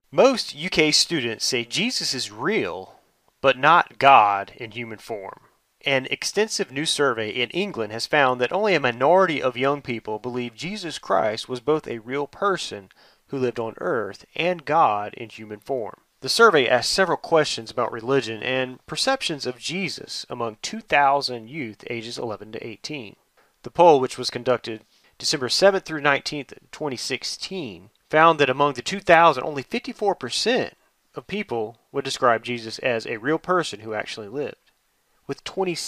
Most UK students say Jesus is real, but not God in human form. An extensive new survey in England has found that only a minority of young people believe Jesus Christ was both a real person who lived on earth and God in human form. The survey asked several questions about religion and perceptions of Jesus among 2,000 youth ages 11 to 18. The poll, which was conducted December 7th through 19th, 2016, found that among the 2,000, only 54% of people would describe Jesus as a real person who actually lived, with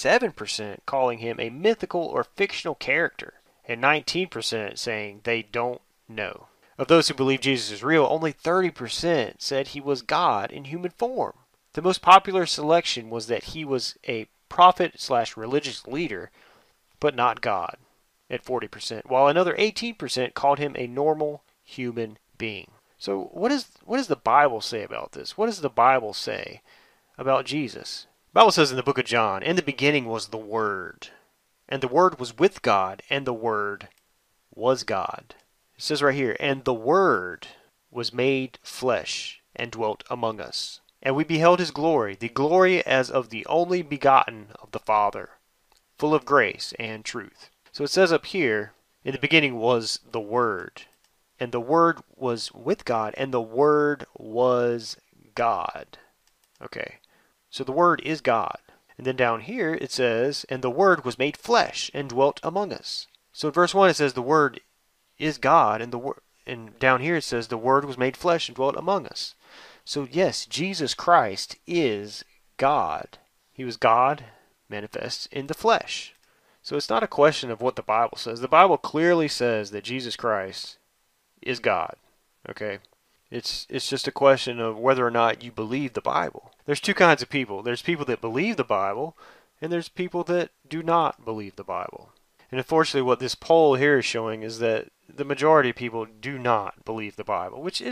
27% calling him a mythical or fictional character, and 19% saying they don't know. Of those who believe Jesus is real, only 30% said he was God in human form. The most popular selection was that he was a prophet/religious leader, but not God, at 40%, while another 18% called him a normal human being. So what does the Bible say about this? What does the Bible say about Jesus? The Bible says in the book of John, "In the beginning was the Word, and the Word was with God, and the Word was God." It says right here, "And the Word was made flesh and dwelt among us. And we beheld his glory, the glory as of the only begotten of the Father, full of grace and truth." So it says up here, "In the beginning was the Word, and the Word was with God, and the Word was God." Okay, so the Word is God. And then down here it says, "And the Word was made flesh and dwelt among us." So in verse 1 it says the Word is God, and down here it says the Word was made flesh and dwelt among us. So yes, Jesus Christ is God. He was God manifest in the flesh. So it's not a question of what the Bible says. The Bible clearly says that Jesus Christ is God. Okay? It's just a question of whether or not you believe the Bible. There's two kinds of people. There's people that believe the Bible, and there's people that do not believe the Bible. And unfortunately, what this poll here is showing is that the majority of people do not believe the Bible, which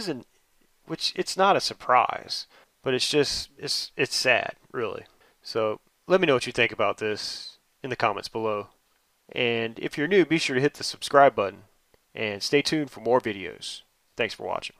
it's not a surprise, but it's sad, really. So let me know what you think about this in the comments below. And if you're new, be sure to hit the subscribe button and stay tuned for more videos. Thanks for watching.